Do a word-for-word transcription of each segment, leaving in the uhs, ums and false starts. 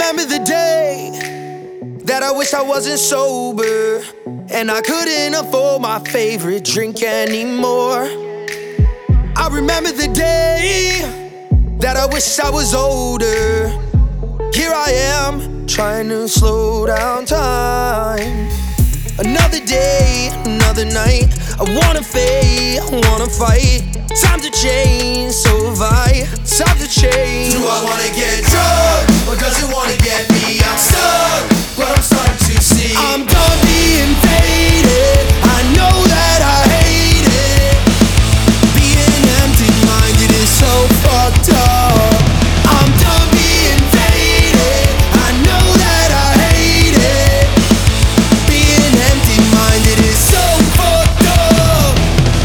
remember the day that I wish I wasn't sober and I couldn't afford my favorite drink anymore. I remember the day that I wish I was older. Here I am, trying to slow down time. Another day, another night. I wanna fade, I wanna fight. Time to change, so have I. Time to change. Do I wanna get drunk, or does it wanna get me? I'm stuck, but I'm starting to see I'm done being faded. I know that I hate it. Being empty-minded is so fucked up. I'm done being faded. I know that I hate it. Being empty-minded is so fucked up.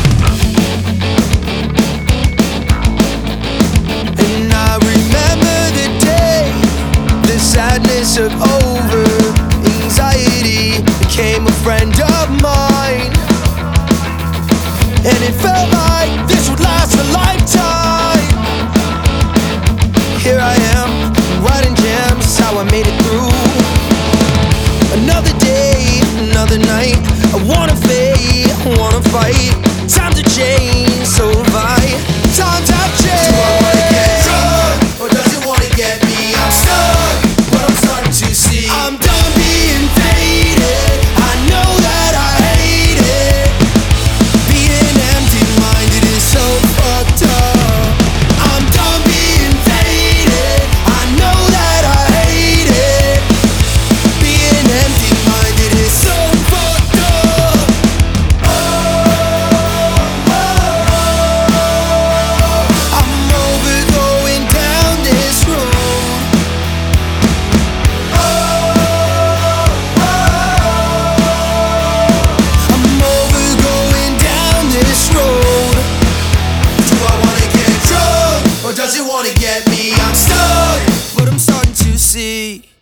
And I remember the day the sadness took over. Anxiety became a friend of mine, and it felt like this would last a lifetime. Here I am, writing gems, that's how I made it through. Another day, another night. I wanna fade, I wanna fight. Time to change, so have I. Times have changed. Do I wanna get drunk, or does it wanna get me? I'm stuck, but I'm starting to see I'm done being faded. I know that I hate it. Being empty-minded is so fucked up. I'm done being faded. I know that I hate it. Being empty-minded is so fucked up. I'm over going down this road. I'm over going down this road. Do I wanna get drunk, or does it wanna get me? I'm stuck, But I'm starting to see